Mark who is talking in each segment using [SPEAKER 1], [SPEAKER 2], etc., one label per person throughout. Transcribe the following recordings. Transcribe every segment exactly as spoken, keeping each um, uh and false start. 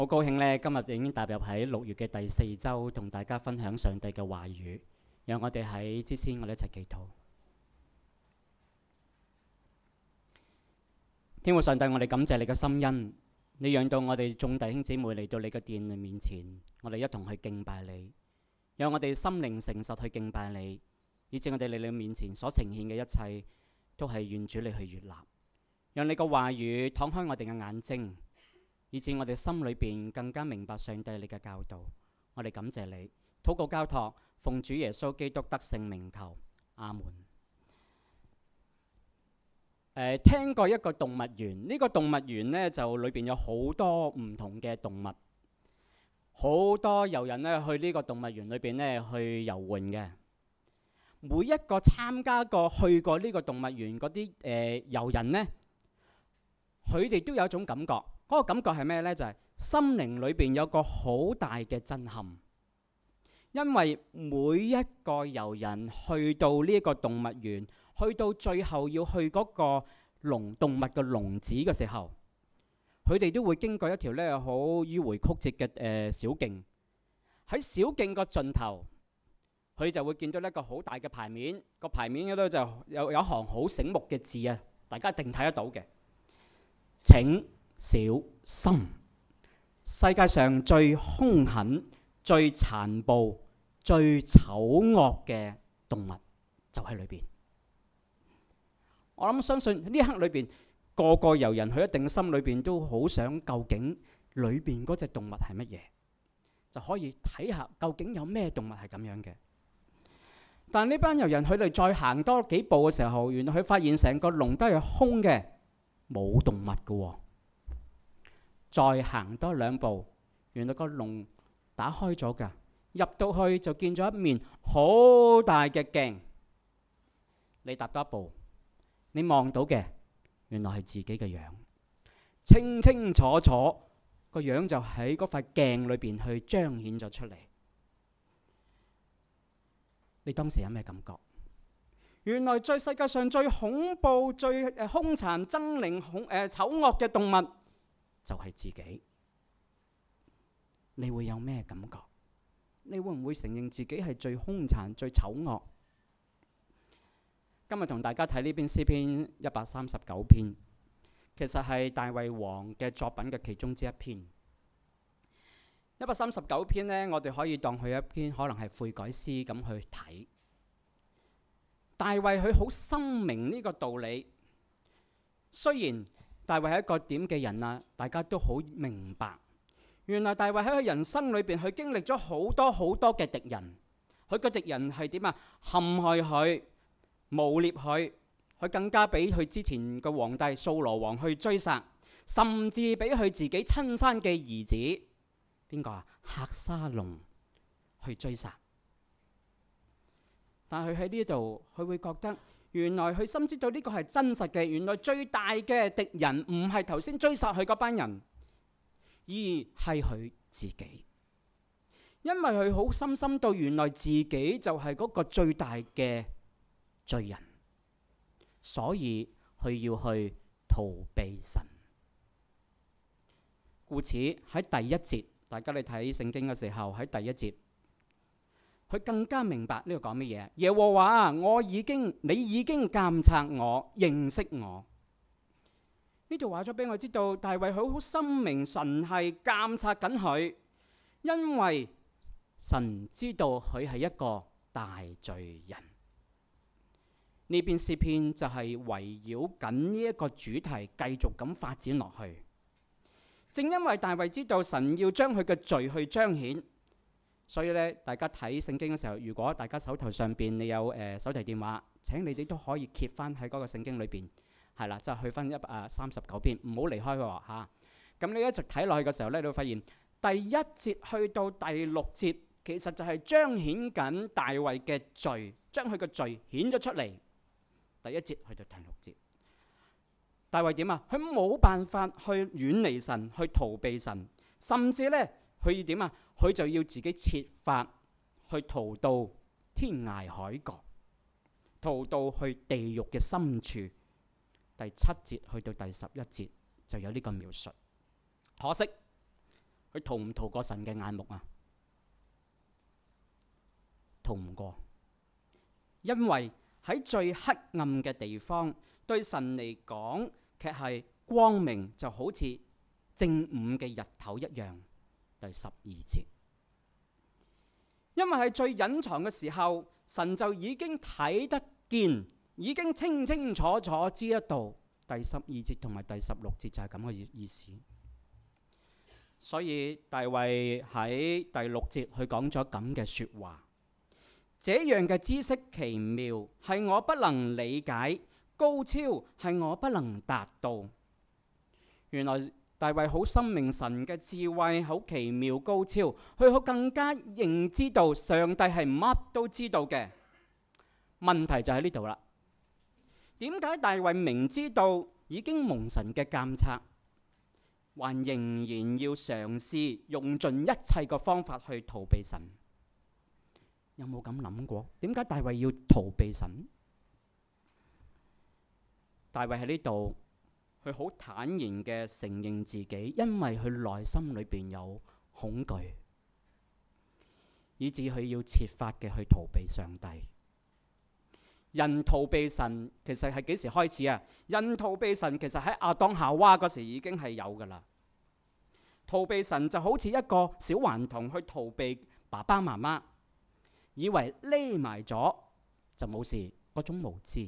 [SPEAKER 1] 好高興呢，今日已經踏入喺六月嘅第四週，同大家分享上帝嘅話語。讓我哋喺之前，我哋一齊祈禱。天父上帝，我哋感謝你嘅心恩，你讓到我哋眾弟兄姊妹嚟到你嘅殿嘅面前，我哋一同去敬拜你，讓我哋心靈誠實去敬拜你，以致我哋嚟你面前所呈現嘅一切，都係願主你去悅納，讓你嘅話語敞開我哋嘅眼睛，以致我哋心裏邊更加明白上帝你嘅教導。我哋感謝你，禱告交託，奉主耶穌基督得勝名求，阿門。誒，聽過一個動物園，呢個動物園呢，就裏邊有好多唔同嘅動物，好多遊人呢去呢個動物園裏邊呢去遊玩嘅。每一個參加過去過呢個動物園嗰啲誒遊人呢，佢哋都有一種感覺。嗰個感覺係咩呢？就係心靈裏邊有個好大嘅震撼，因為每一個遊人去到呢一個動物園，去到最後要去嗰個籠動物嘅籠子嘅時候，佢哋都會經過一條呢好迂迴曲折嘅誒小徑。喺小徑個盡頭，佢就會見到一個好大嘅牌面，個牌面嗰度就有有一行好醒目嘅字啊，大家一定睇得到嘅。請小心，世界上最兇狠、最殘暴、最醜惡嘅動物就喺裏邊。我諗相信呢一刻裏邊，個個遊人佢一定心裏邊都好想，究竟裏邊嗰隻動物係乜嘢，就可以睇下究竟有咩動物係咁樣嘅。但呢班遊人佢哋再行多幾步嘅時候，原來佢發現成個籠都係空嘅，冇動物嘅喎。再行多兩步，原來個籠打開咗㗎，入到去就見咗一面好大嘅鏡。你踏多一步，你望到嘅原來係自己嘅樣，清清楚楚個樣就喺嗰塊鏡裏邊去彰顯咗出嚟。你當時有咩感覺？原來在世界上最恐怖、最誒兇殘、猙獰、恐誒醜惡嘅動物就係自己。你會有咩感覺？你會唔會承認自己係最兇殘、最醜惡？今日同大家睇呢篇詩篇一百三十九篇，其實係大衛王嘅作品嘅其中之一篇。一百三十九篇呢，我哋可以當佢一篇可能係悔改詩咁去睇。大衛佢好深明呢個道理，雖然大衛係一個點嘅人啊，大家都好明白。原來大衛喺佢人生裏邊，佢經歷咗好多好多嘅敵人。佢個敵人係點啊？陷害佢、誣蔑佢，佢更加俾佢之前嘅皇帝掃羅王去追殺，甚至俾佢自己親生嘅兒子邊個啊？押沙龍去追殺。但係佢喺呢度，佢會覺得原來佢深知道呢個係真實嘅。原來最大嘅敵人唔係頭先追殺佢嗰班人，而係佢自己。因為佢好深深到原來自己就係嗰個最大嘅罪人，所以佢要去逃避神。故此喺第一節，大家你睇聖經嘅時候，喺第一節，佢更加明白呢個講乜嘢。耶和華，我已經你已經監察我，認識我。呢度話咗俾我知道，大衛佢好深明神係監察緊佢，因為神知道佢係一個大罪人。呢篇詩篇就係圍繞緊呢一個主題繼續咁發展落去。正因為大衛知道神要將佢嘅罪去彰顯，所以咧，大家睇聖經嘅時候，如果大家手頭上邊你有誒、呃、手提電話，請你哋都可以揭翻喺嗰個聖經裏邊，係啦，就係、去翻一百三十九篇，唔好離開佢嚇。咁、啊、你一直睇落去嘅時候咧，你會發現第一節去到第六節，其實就係彰顯緊大衛嘅罪，將佢嘅罪顯咗出嚟。第一節去到第六節，大衛點啊？佢冇辦法去遠離神，去逃避神，甚至咧，佢要點啊？佢就要自己設法去逃到天涯海角，逃到去地獄嘅深處。第七節去到第十一節就有呢個描述。可惜佢逃唔逃過神嘅眼目啊？逃唔過，因為喺最黑暗嘅地方，對神嚟講，卻係光明，就好似正午嘅日頭一樣。第十二節，因為係最隱藏嘅時候，神就已經睇得見，已經清清楚楚知得到。第十二節同埋第十六節就係咁嘅意思。所以大衛喺第六節佢講咗咁嘅說話：這樣嘅知識奇妙，係我不能理解；高超，係我不能達到。原來大衛好深明神嘅智慧，好奇妙高超，佢好更加認知道上帝係乜都知道嘅。問題就喺呢度啦。點解大衛明知道已經蒙神嘅監察，還仍然要嘗試用盡一切嘅方法去逃避神？有冇咁諗過？點解大衛要逃避神？大衛喺呢度，佢好坦然嘅承認自己，因為佢內心裏邊有恐懼，以致佢要設法嘅去逃避上帝。人逃避神其實係幾時開始啊？人逃避神其實喺亞當夏娃嗰時已經係有噶啦。逃避神就好似一個小頑童去逃避爸爸媽媽，以為匿埋咗就冇事，嗰種無知。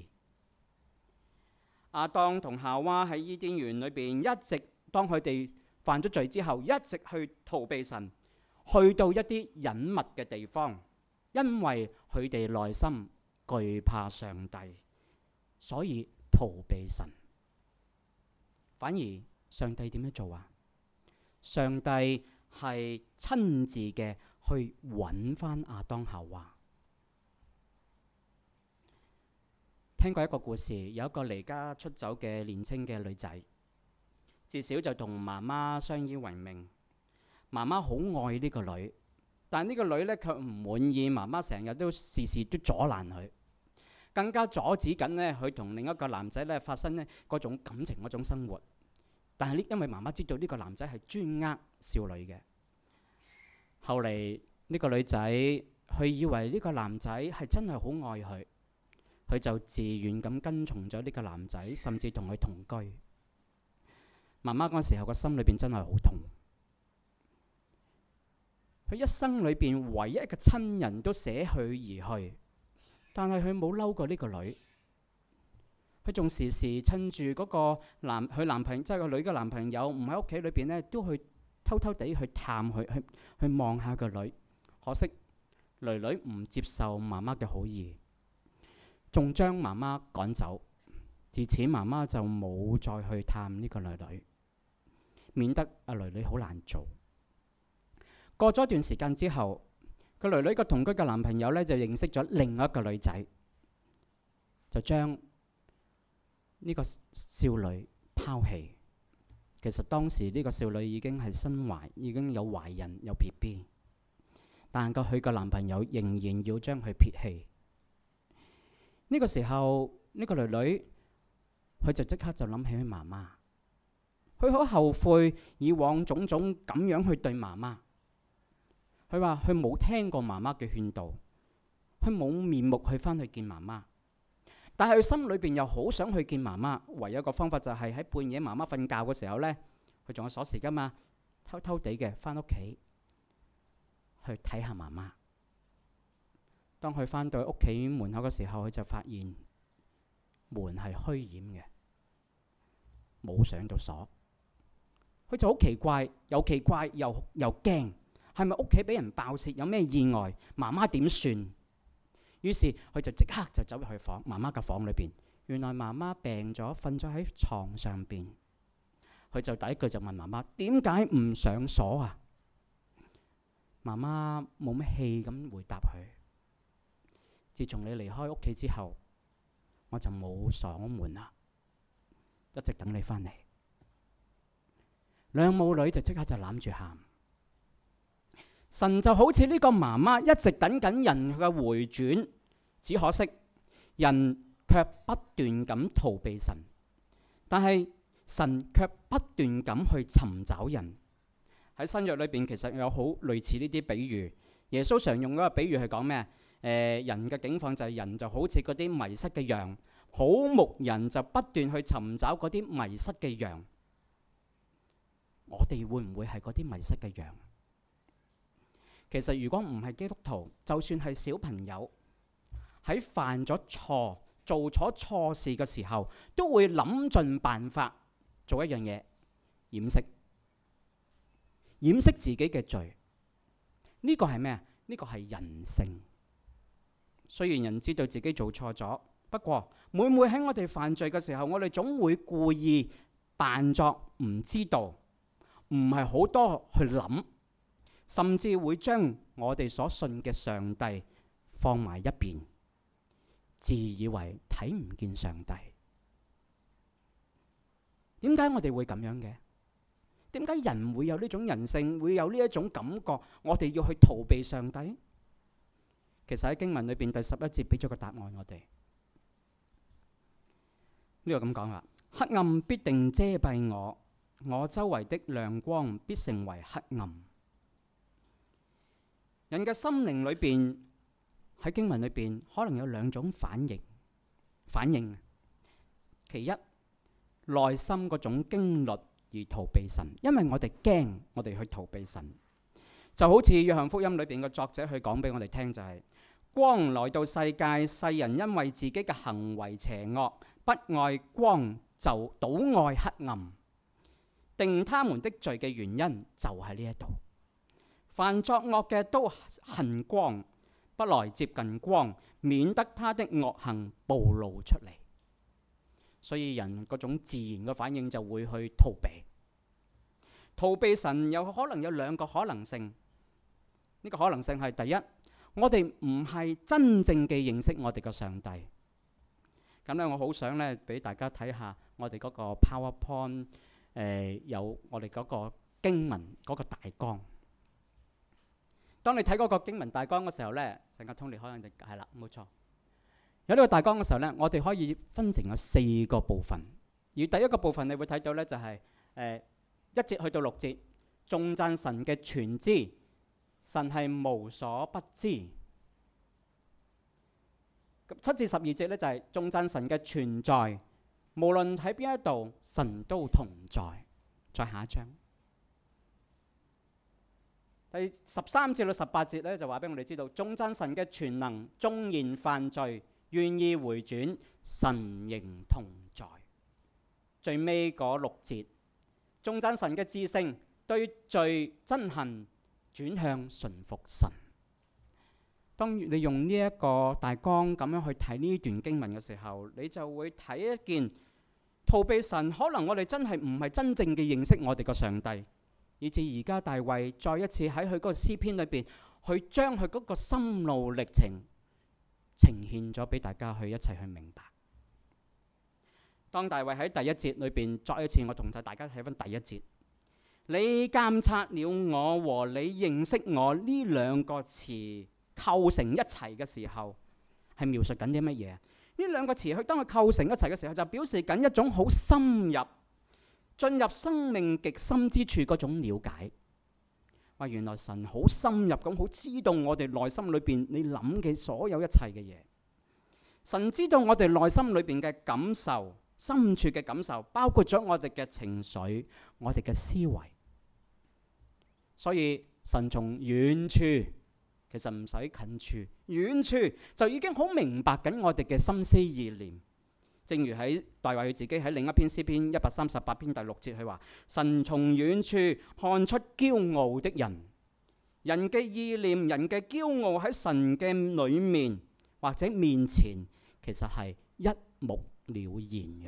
[SPEAKER 1] 亞當同夏娃喺伊甸園裏邊一直，當佢哋犯咗罪之後，一直去逃避神，去到一啲隱密嘅地方，因為佢哋內心懼怕上帝，所以逃避神。反而上帝點樣做啊？上帝係親自嘅去揾翻亞當夏娃。聽過一個故事，有一個離家出走嘅年輕嘅女仔，自小就同媽媽相依為命。媽媽好愛呢個女，但呢個女呢卻唔滿意媽媽成日都事事都阻攔佢，更加阻止緊呢佢同另一個男仔呢發生呢嗰種感情嗰種生活。但係呢，因為媽媽知道呢個男仔係專呃少女嘅。後嚟呢個女仔，佢以為呢個男仔係真係好愛佢，佢就自願咁跟從咗呢個男仔，甚至同佢同居。媽媽嗰時候個心裏邊真係好痛，佢一生裏邊唯一嘅親人都捨佢而去，但係佢冇嬲過呢個女。佢仲時時趁住嗰個男佢男朋友，即係個女嘅男朋友唔喺屋企裏邊呢，都去偷偷地去探佢，去去望下個女。可惜女女唔接受媽媽嘅好意，仲將媽媽趕走。自此媽媽就冇再去探呢個女女，免得阿女女好難做。過咗一段時間之後，個女女個同居嘅男朋友呢，就認識咗另一個女仔，就將呢個少女拋棄。其實當時呢個少女已經係身懷，已經有懷孕有 B B， 但係佢個男朋友仍然要將佢撇棄。呢個時候呢個女女佢就即刻就諗起佢媽媽，佢好後悔以往種種咁樣去對媽媽。佢話佢冇聽過媽媽嘅勸導，佢冇面目去翻去見媽媽。但係佢心裏邊又好想去見媽媽，唯一一個方法就係喺半夜媽媽瞓覺嘅時候呢，佢仲有鎖匙噶嘛，偷偷地嘅翻屋企去睇下媽媽。當佢翻到屋企門口嘅時候，佢就發現門係虛掩嘅，冇上到鎖。佢就好奇怪，又奇怪又又驚，係咪屋企俾人爆竊，有咩意外？媽媽點算？於是佢就即刻就走入去房媽媽嘅房裏邊，原來媽媽病咗，瞓咗喺床上邊。佢就第一句就問媽媽：點解唔上鎖啊？媽媽冇乜氣咁回答佢：自從你離開屋企之後，我就冇鎖門啦，一直等你翻嚟。兩母女就即刻就攬住喊。神就好似呢個媽媽一直等緊人嘅回轉，只可惜人卻不斷咁逃避神，但係神卻不斷咁去尋找人。 喺新約裏邊其實有好類似呢啲比喻。耶穌常用嗰個比喻係講咩？誒、呃、人嘅境況就係人就好似嗰啲迷失嘅羊，好牧人就不斷去尋找嗰啲迷失嘅羊。我哋會唔會係嗰啲迷失嘅羊？其實如果唔係基督徒，就算係小朋友喺犯咗錯、做咗錯事嘅時候，都會諗盡辦法做一樣嘢，掩飾掩飾自己嘅罪。呢個係咩啊？呢個係人性。雖然人知道自己做錯咗，不過每每喺我哋犯罪嘅時候，我哋總會故意扮作唔知道，唔係好多去諗，甚至會將我哋所信嘅上帝放埋一邊，自以為睇唔見上帝。點解我哋會咁樣嘅？點解人會有呢種人性，會有呢一種感覺？我哋要去逃避上帝？其實喺經文裏邊第十一節俾咗個答案我哋。呢個咁講啦，黑暗必定遮蔽我，我周圍的亮光必成為黑暗。人嘅心靈裏邊，喺經文裏邊可能有兩種反應。反應其一，內心嗰種驚慄而逃避神，因為我哋驚，我哋去逃避神。就好似約翰福音裏邊嘅作者去講俾我哋聽，就係、是、光來到世界，世人因為自己嘅行為邪惡，不愛光，就倒愛黑暗。定他們的罪嘅原因就喺呢一度。凡作惡嘅都恨光，不來接近光，免得他的惡行暴露出嚟。所以人嗰種自然嘅反應就會去逃避。逃避神有可能有兩個可能性。呢個可能性係第一，我哋唔係真正嘅認識我哋嘅上帝。咁咧，我好想咧俾大家睇下我哋嗰個 PowerPoint，誒、呃、有我哋嗰個經文嗰個大綱。當你睇嗰個經文大綱嘅時候咧，成個通列可能就係啦，冇錯。有呢個大綱嘅時候咧，我哋可以分成有四個部分。而第一個部分你會睇到咧，就係、是、誒、呃、一節去到六節，頌讚神嘅全知，神係無所不知。七至十二節咧就係頌讚神嘅存在，無論喺邊一度，神都同在。再下一章，第十三至到十八節咧就話俾我哋知道，頌讚神嘅全能，縱然犯罪，願意回轉，神仍同在。最尾嗰六節，頌讚神嘅至聖，對罪憎恨，轉向順服神。當你用呢一個大綱咁樣去睇呢段經文嘅時候，你就會睇一件逃避神，可能我哋真係唔係真正嘅認識我哋個上帝，以至而家大衛再一次喺佢嗰個詩篇裏邊，去將佢嗰個心路歷程呈現咗俾大家去一齊去明白。當大衛喺第一節裏邊，再一次我同晒大家睇翻第一節，你監察了我和你認識我呢兩個詞構成一齊嘅時候，係描述緊啲乜嘢？呢兩個詞，佢當佢構成一齊嘅時候，就表示緊一種好深入、進入生命極深之處嗰種了解。話原來神好深入咁，好知道我哋內心裏邊你諗嘅所有一切嘅嘢。神知道我哋內心裏邊嘅感受、深處嘅感受，包括咗我哋嘅情緒、我哋嘅思維。所以神從遠處，其實唔使近處，遠處就已經好明白緊我哋嘅心思意念。正如喺大衛佢自己喺另一篇詩篇一百三十八篇第六節，佢話：神從遠處看出驕傲的人，人嘅意念、人嘅驕傲喺神嘅裏面或者面前，其實係一目了然嘅。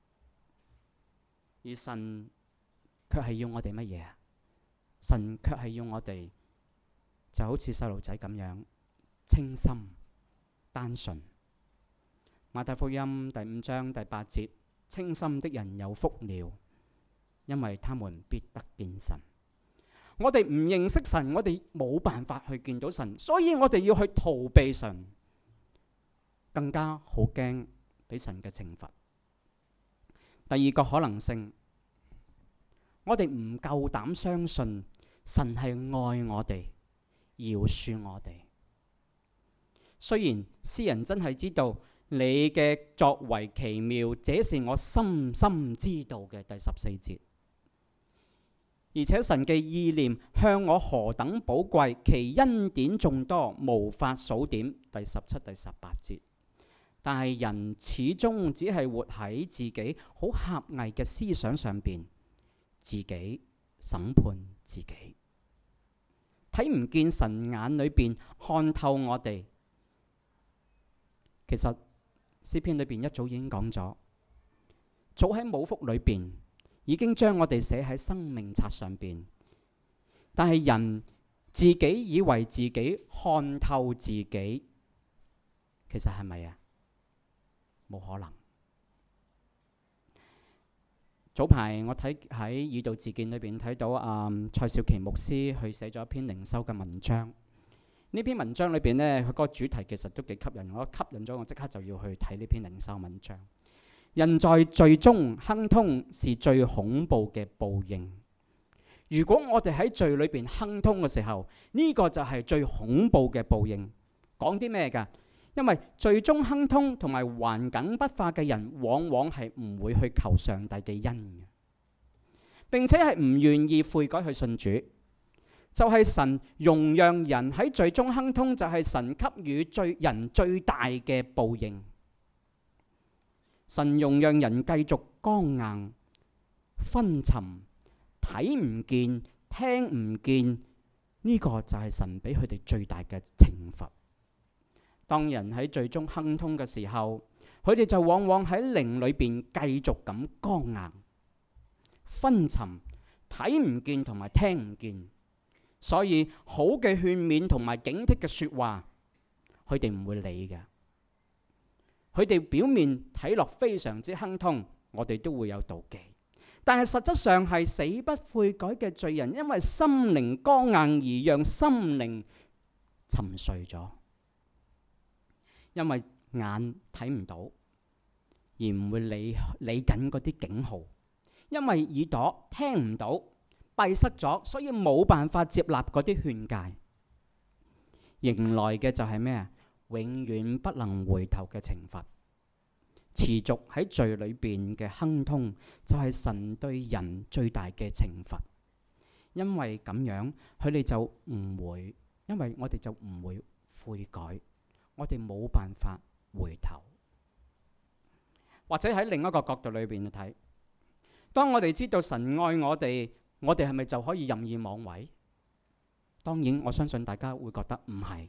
[SPEAKER 1] 而神卻係要我哋乜嘢啊？神卻係要我哋就好似細路仔咁樣清心單純。馬太福音第五章第八節：清心的人有福了，因為他們必得見神。我哋唔認識神，我哋冇辦法去見到神，所以我哋要去逃避神，更加好驚俾神嘅懲罰。第二個可能性，我哋唔夠膽相信神係愛我哋，饒恕我哋。雖然詩人真係知道你嘅作為奇妙，這是我深深知道嘅。第十四節，而且神嘅意念向我何等寶貴，其恩典眾多，無法數點。第十七、第十八節。但係人始終只係活喺自己好狹隘嘅思想上邊，自己審判自己，睇唔見神眼裏邊看透我哋。其實詩篇裏邊一早已經講咗，早喺母腹裏邊已經將我哋寫喺生命冊上邊。但係人自己以為自己看透自己，其實係咪啊？冇可能。早排我睇喺《爾道自薦》裏邊睇到啊、嗯、蔡少琪牧師去寫咗一篇靈修嘅文章。呢篇文章裏邊呢，佢個主題其實都幾吸引我，吸引咗我即刻就要去睇呢篇靈修文章。人在罪中亨通是最恐怖嘅報應。如果我哋喺罪裏邊亨通嘅時候，呢、這個就係最恐怖嘅報應。講啲咩㗎？因為罪中亨通同埋頑梗不化嘅人，往往係唔會去求上帝嘅恩嘅，並且係唔願意悔改去信主。就係、是、神容讓人喺罪中亨通，就係神給予罪人最大嘅報應。神容讓人繼續剛硬、昏沉、睇唔見、聽唔見，呢、這個就係神俾佢哋最大嘅懲罰。當人喺罪中亨通嘅時候，佢哋就往往喺靈裏邊繼續咁剛硬、昏沉、睇唔見同埋聽唔見。所以好嘅勸勉同埋警惕嘅說話，佢哋唔會理嘅。佢哋表面睇落非常之亨通，我哋都會有妒忌。但係實質上係死不悔改嘅罪人，因為心靈剛硬而讓心靈沉睡咗。因為眼睇唔到，而唔會理理緊嗰啲警號；因為耳朵聽唔到，閉塞咗，所以冇辦法接納嗰啲勸誡。迎來嘅就係咩啊？永遠不能回頭嘅懲罰。持續喺罪裏邊嘅亨通，就係神對人最大嘅懲罰。因為咁樣，佢哋就唔會，因為我哋就唔會悔改。我哋冇辦法回頭，或者喺另一個角度裏邊去睇，當我哋知道神愛我哋，我哋係咪就可以任意妄為？當然，我相信大家會覺得唔係。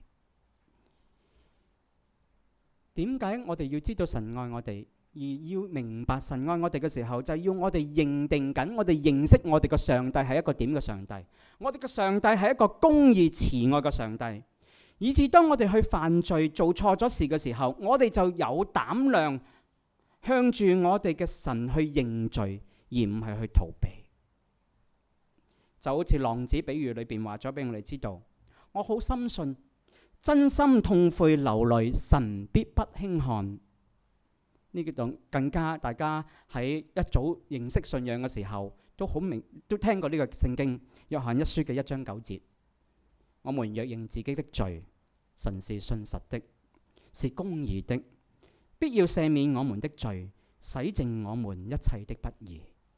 [SPEAKER 1] 點解我哋要知道神愛我哋，而要明白神愛我哋嘅時候，就係要我哋認定緊，我哋認識我哋嘅上帝係一個點嘅上帝？我哋嘅上帝係一個公義慈愛嘅上帝。以至當我哋去犯罪做錯咗事嘅時候，我哋就有膽量向住我哋嘅神去認罪，而唔係去逃避。就好似浪子比喻裏邊話咗俾我哋知道，我好深信，真心痛悔流淚，神必不輕看。呢個更加大家喺一早認識信仰嘅時候，都好明，都聽過呢個聖經約翰一書嘅一章九節。我們若認自己的罪，神是信實的，是公義的，必要赦免我們的罪，洗淨我們一切的不義。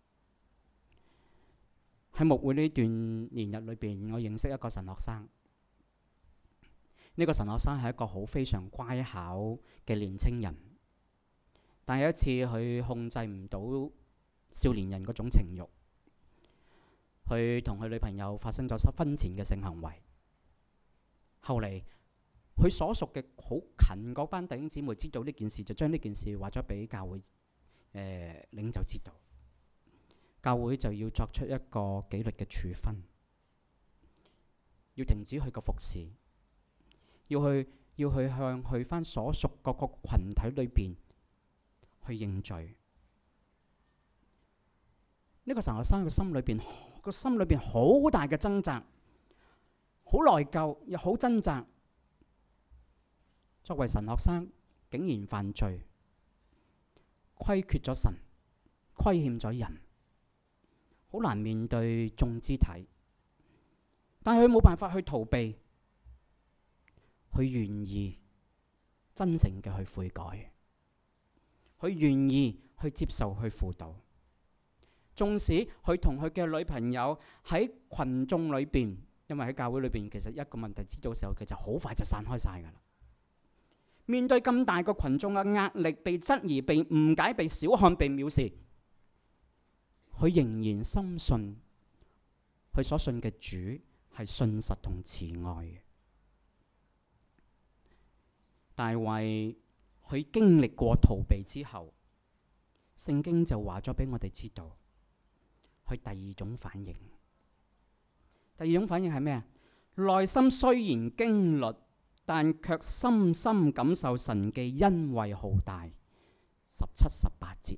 [SPEAKER 1] 喺牧會呢段年日裏邊，我認識一個神學生。呢、這個神學生係一個好非常乖巧嘅年青人，但有一次佢控制唔到少年人嗰種情慾，佢同佢女朋友發生咗婚前嘅性行為。後嚟，佢所屬嘅好近嗰班弟兄姊妹知道呢件事，就將呢件事話咗俾教會誒、呃、領袖知道。教會就要作出一個紀律嘅處分，要停止佢個服侍，要去要去向去翻所屬各個群體裏邊去認罪。呢、這個神學生嘅心裏邊個心裏邊好大嘅掙扎。好內疚，又好掙扎。作為神學生，竟然犯罪，虧缺咗神，虧欠咗人，好難面對眾肢體。 但係佢冇辦法去逃避，佢願意真誠嘅去悔改，佢願意去接受去輔導。縱使佢同佢嘅女朋友喺群眾裏邊，因為喺教會裏邊，其實一個問題知道嘅時候，佢就好快就散開晒㗎啦。面對咁大個群眾嘅壓力，被質疑、被誤解、被小看、被藐視，佢仍然深信佢所信嘅主係信實同慈愛嘅。大衛佢經歷過逃避之後，聖經就話咗俾我哋知道，佢第二種反應。第二種反應係咩啊？內心雖然經歷，但卻深深感受神嘅恩惠浩大。十七、十八節，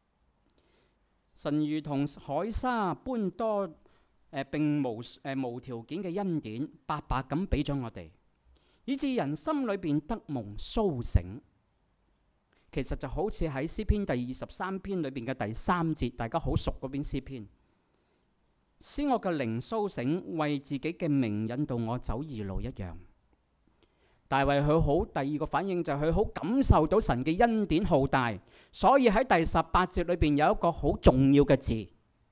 [SPEAKER 1] 神如同海沙般多，誒、呃、並無誒、呃、無條件嘅恩典，白白咁俾咗我哋，以致人心裏邊得蒙蘇醒。其實就好似喺詩篇第二十三篇裏邊嘅第三節，大家好熟嗰邊詩篇，使我嘅靈蘇醒，為自己嘅名引導我走義路一樣。大衛佢好，第二個反應就係佢好感受到神嘅恩典浩大，所以喺第十八節裏邊有一個好重要嘅字，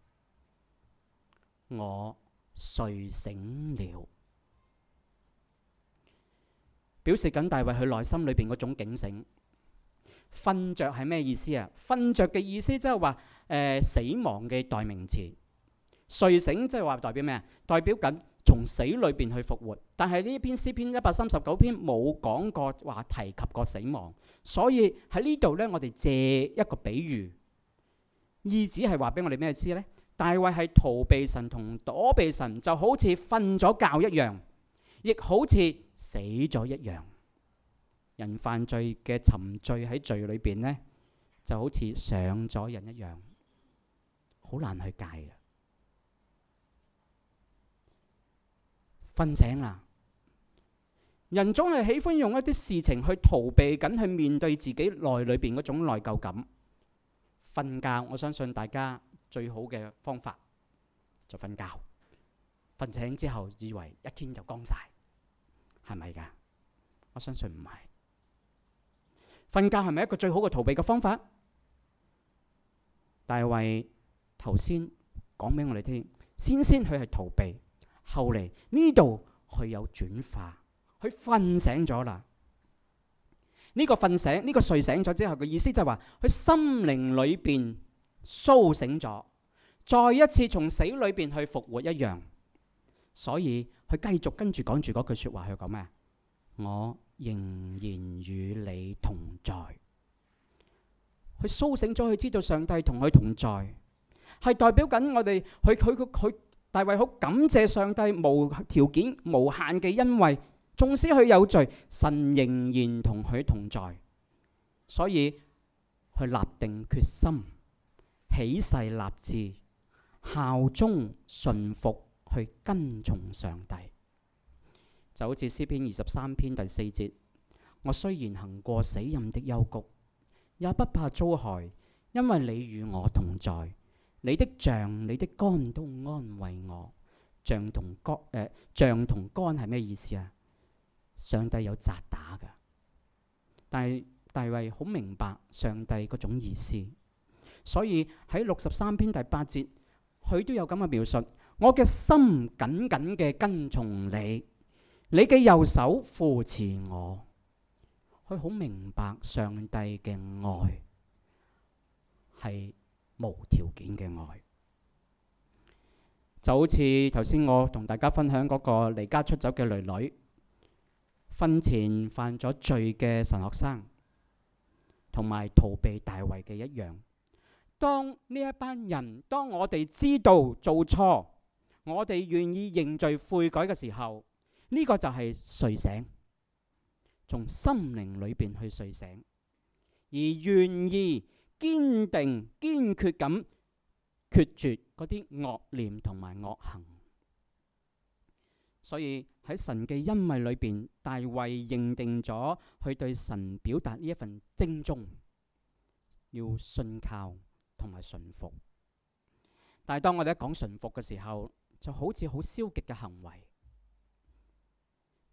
[SPEAKER 1] 我睡醒了，表示緊大衛佢內心裏邊嗰種警醒。瞓着係咩意思啊？瞓着嘅意思即係話誒死亡嘅代名詞，睡醒即係話代表咩啊？代表緊從死裏邊去復活。但係呢篇詩篇一百三十九篇冇講過話提及過死亡，所以喺呢度呢，我哋借一個比喻，意指係話俾我哋咩知呢？大衛係逃避神同躲避神，就好似瞓咗覺一樣，亦好似死咗一樣。人犯罪嘅沉醉喺罪裏邊呢，就好似上咗癮一樣，好難去戒嘅。瞓醒啦，人總係喜歡用一啲事情去逃避緊，去面對自己內裏邊嗰種內疚感。瞓覺，我相信大家最好嘅方法就瞓覺。瞓醒之後，以為一天就光晒，係咪㗎？我相信唔係。瞓覺係咪一個最好嘅逃避嘅方法？大衛頭先講俾我哋聽，先先佢係逃避，後嚟呢度佢有轉化，佢瞓醒咗啦。呢個瞓醒，呢個睡醒咗之後嘅意思就係話，佢心靈裏邊甦醒咗，再一次從死裏邊去復活一樣。所以佢繼續跟住講住嗰句說話，佢講咩？我仍然與你同在。佢甦醒咗，佢知道上帝同佢同在，係代表緊我哋，佢佢佢大衛好感謝上帝無條件無限嘅恩惠，縱使佢有罪，神仍然同佢同在。所以佢立定決心，起誓立志，效忠順服去跟從上帝。就好似詩篇二十三篇第四節，我雖然行過死蔭的幽谷，也不怕遭害，因為你與我同在。你的杖、你的竿都安慰我。杖同竿，誒，杖同竿係咩意思啊？上帝有責打㗎，但係大衛好明白上帝嗰種意思，所以喺六十三篇第八節，佢都有咁嘅描述：我嘅心緊緊嘅跟從你。你嘅右手扶持我，佢好明白上帝嘅愛係無條件嘅愛，就好似頭先我同大家分享嗰個離家出走嘅囡囡，婚前犯咗罪嘅神學生，同埋逃避大衛嘅一樣。當呢一班人，當我哋知道做錯，我哋願意認罪悔改嘅時候，呢個就係睡醒，從心靈裏邊去睡醒，而願意堅定堅決咁決絕嗰啲惡念同埋惡行。所以喺神嘅恩惠裏邊，大衛認定咗佢對神表達呢一份精忠，要信靠同埋順服。但係當我哋一講順服嘅時候，就好似好消極嘅行為。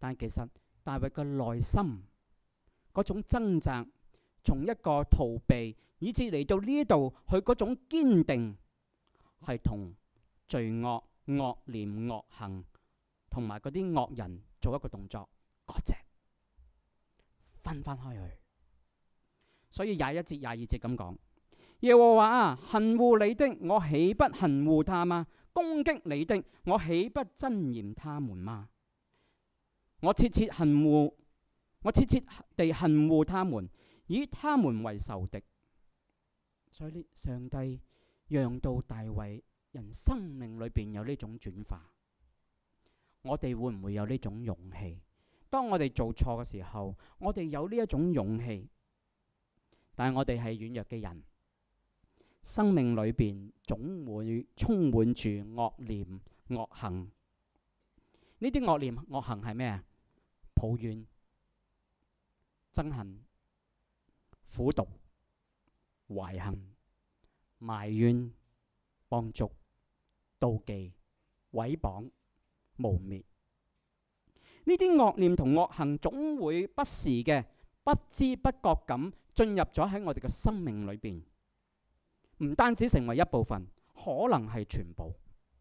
[SPEAKER 1] 但係其實大衛嘅內心嗰種掙扎，從一個逃避，以至嚟到呢度，佢嗰種堅定，係同罪惡、惡念、惡行同埋嗰啲惡人做一個動作，割席分翻開去。所以廿一節、廿二節咁講：耶和華啊，恨惡你的，我豈不恨惡他嗎？攻擊你的，我豈不憎厭他們嗎？我切切恨惡，我切切地恨惡他們，以他們為仇敵。所以呢，上帝讓到大衛人生命裏邊有呢種轉化。我哋會唔會有呢種勇氣？當我哋做錯嘅時候，我哋有呢一種勇氣，但係我哋係軟弱嘅人，生命裏邊總會充滿住惡念、惡行。呢啲惡念、惡行係咩啊？抱怨、憎恨、苦毒、懷恨、埋怨、幫助、妒忌、毀謗、污蔑。呢啲惡念同惡行總會不時嘅不知不覺咁進入咗喺我哋嘅生命裏邊，唔單止成為一部分，可能係全部。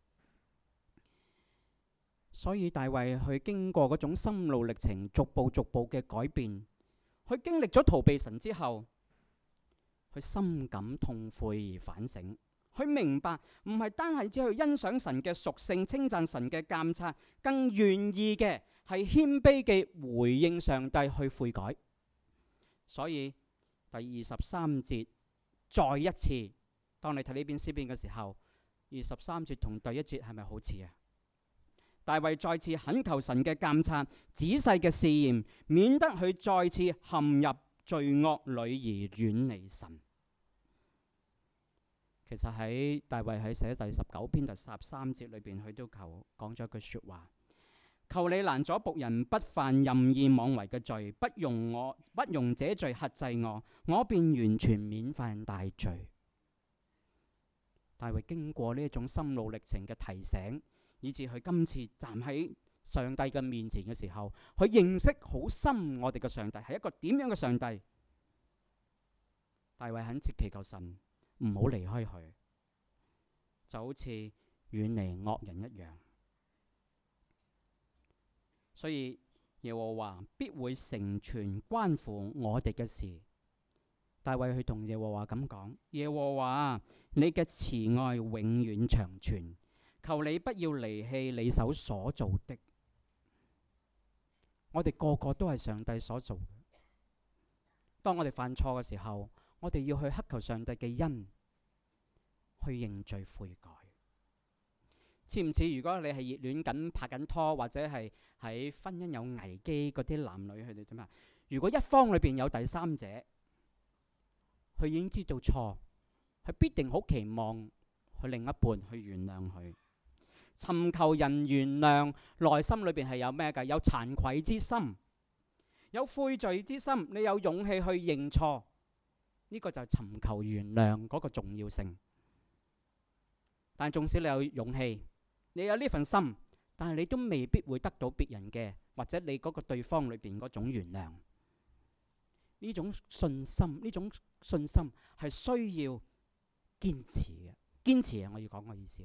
[SPEAKER 1] 所以大衛佢經過嗰種心路歷程，逐步逐步嘅改變，佢經歷咗逃避神之後，佢深感痛悔而反省，佢明白唔係單係只去欣賞神嘅屬性，稱讚神嘅監察，更願意嘅係謙卑嘅回應上帝去悔改。所以第二十三節再一次，當你睇呢篇詩篇嘅時候，二十三節同第一節係咪好似啊？大衛再次懇求神嘅監察，仔細嘅試驗，免得佢再次陷入罪惡裏而遠離神。其實喺大衛喺寫第十九篇第十三節裏邊，佢都求講咗句說話：求你攔阻僕人不犯任意妄為嘅罪，不容我不容這罪轄制我，我便完全免犯大罪。大衛經過呢一種心路歷程嘅提醒，以至佢今次站喺上帝嘅面前嘅時候，佢認識好深我哋嘅上帝係一個點樣嘅上帝。大衛懇切祈求神唔好離開佢，就好似遠離惡人一樣。所以耶和華必會成全關乎我哋嘅事。大衛去同耶和華咁講：耶和華，你嘅慈愛永遠長存，求你不要離棄你手所做的。我哋個個都係上帝所做嘅。當我哋犯錯嘅時候，我哋要去乞求上帝嘅恩，去認罪悔改。似唔似如果你係熱戀緊、拍緊拖，或者係喺婚姻有危機嗰啲男女，佢哋點啊？如果一方裏邊有第三者，佢已經知道錯，佢必定好期望佢另一半去原諒佢。尋求人原諒，內心裏邊係有咩㗎？有慚愧之心，有悔罪之心，你有勇氣去認錯，呢個就係尋求原諒嗰個重要性。但係縱使你有勇氣，你有呢份心，但係你都未必會得到別人嘅，或者你嗰個對方裏邊嗰種原諒。呢種信心，呢種信心係需要堅持嘅。堅持啊！我要講嘅意思係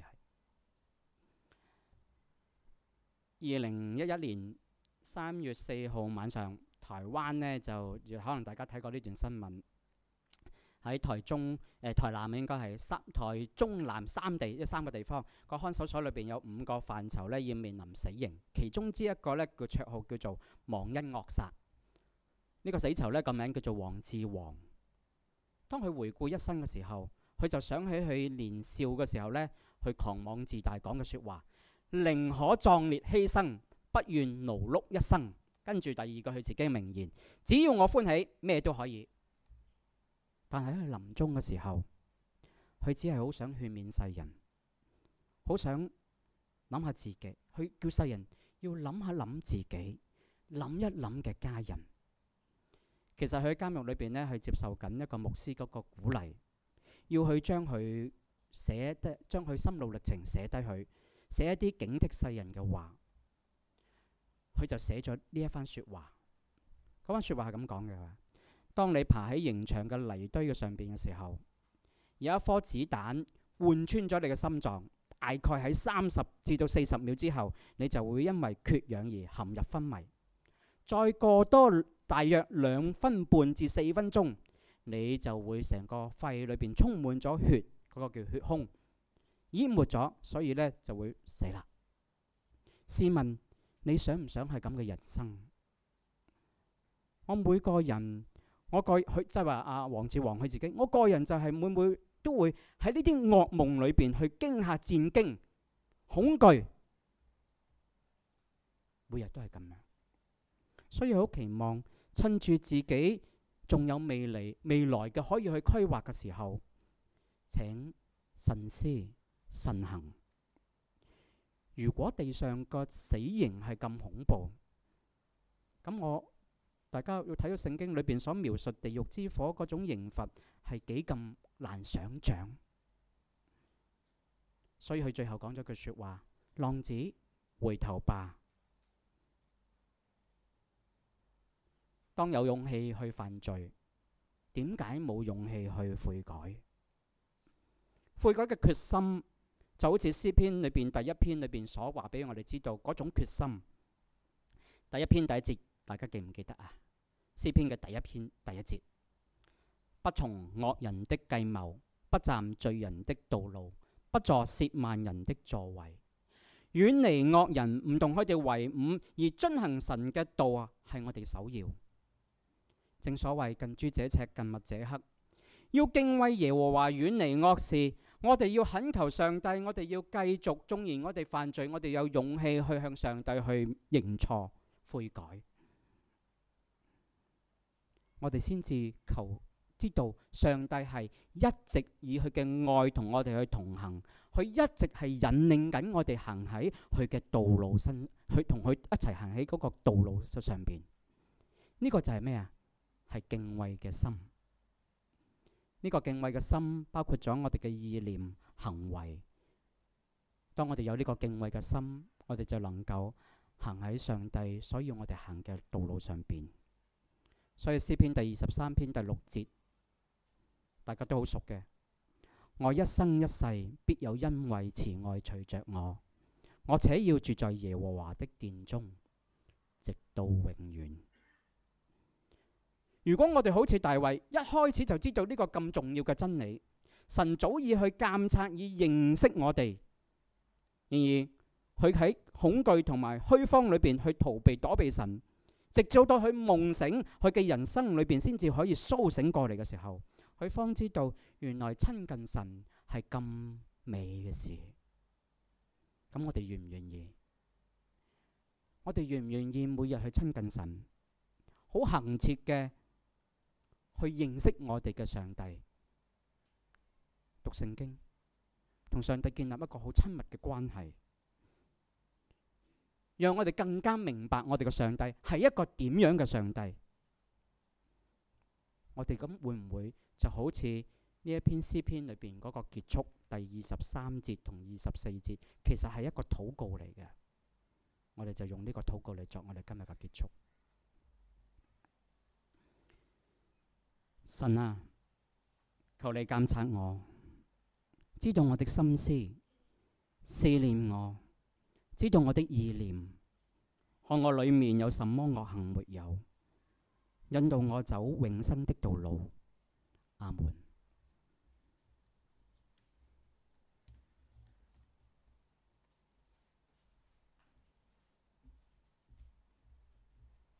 [SPEAKER 1] 二零一一年三月四號晚上，台灣呢就可能大家睇過呢段新聞，喺台中誒、呃、台南應該係三台中南三地，即三個地方個看守所裏邊有五個範疇呢要面臨死刑，其中之一個呢個綽號叫做忘恩惡殺。呢、這個死囚呢個名叫做黃志煌。當佢回顧一生嘅時候，佢就想起佢年少嘅時候呢，佢狂妄自大講嘅説話：寧可壯烈犧牲，不願勞碌一生。跟住第二個佢自己嘅名言：只要我歡喜，咩都可以。但係喺佢臨終嘅時候，佢只係好想勸勉世人，好想諗下自己，佢叫世人要諗下諗自己，諗一諗嘅家人。其實佢喺監獄裏邊呢，係接受緊一個牧師嗰個鼓勵，要去將佢寫低，將佢心路歷程寫低，佢寫一啲警惕世人嘅話。佢佢就寫咗呢一番説話。嗰番説話係咁講嘅：當你爬喺刑場嘅泥堆嘅上邊嘅時候，有一顆子彈貫穿咗你嘅心臟，大概喺三十至到四十秒之後，你就會因為缺氧而陷入昏迷。再過多大約兩分半至四分鐘，你就會成個肺裏邊充滿咗血，嗰個叫血胸，淹沒咗，所以呢就會死啦。試問你想唔想係咁嘅人生？我每個人，我個佢即係話阿黃志煌佢自己，我個人就係每每都會喺呢啲噩夢裏邊去驚嚇、戰驚、恐懼，每日都係咁樣。所以好期望趁住自己仲有未來未來嘅可以去規劃嘅時候，請慎思慎行。如果地上個死刑係咁恐怖，咁我大家要睇到聖經裏邊所描述地獄之火嗰種刑罰係幾咁難想像。所以佢最後講咗句説話：浪子回頭吧。當有勇氣去犯罪，點解冇勇氣去悔改？悔改嘅決心就好似詩篇裏邊第一篇裏邊所話俾我哋知道嗰種決心。第一篇第一節，大家記唔記得啊？詩篇嘅第一篇第一節：不從惡人的計謀，不站罪人的道路，不坐褻慢人的座位，遠離惡人，唔同佢哋為伍，而遵行神嘅道啊，係我哋首要。正所謂近朱者赤，近墨者黑。要敬畏耶和華，遠離惡事。我哋要懇求上帝，我哋要繼續，縱然我哋犯罪，我哋有勇氣去向上帝去認錯悔改。我哋先至求知道上帝係一直以佢嘅愛同我哋去同行，佢一直係引領緊我哋行喺佢嘅道路身，去同佢一齊行喺嗰個道路上邊。呢個就係咩啊？係敬畏嘅心。呢個敬畏嘅心包括咗我哋嘅意念、行為。當我哋有呢個敬畏嘅心，我哋就能夠行喺上帝所要我哋行嘅道路上邊。所以詩篇第二十三篇第六節，大家都好熟嘅。我一生一世必有恩惠慈愛隨着我，我且要住在耶和華的殿中，直到永遠。如果我哋好似大衛一開始就知道呢個咁重要嘅真理，神早已去監察以認識我哋，然而佢喺恐懼同埋虛荒裏邊去逃避躲避神，直到到佢夢醒，佢嘅人生裏邊先至可以甦醒過嚟嘅時候，佢方知道原來親近神係咁美嘅事。咁我哋願唔願意？我哋願唔願意每日去親近神，好恆切嘅去認識我哋嘅上帝，讀聖經，同上帝建立一個好親密嘅關係，讓我哋更加明白我哋嘅上帝係一個點樣嘅上帝。我哋咁會唔會就好似呢一篇詩篇裏邊嗰個結束第二十三節同二十四節，其實係一個禱告嚟嘅。我哋就用呢個禱告嚟作我哋今日嘅結束。神啊，求你監察我，知道我的心思，試煉我，知道我的意念，看我裏面有什麼惡行沒有，引導我走永生的道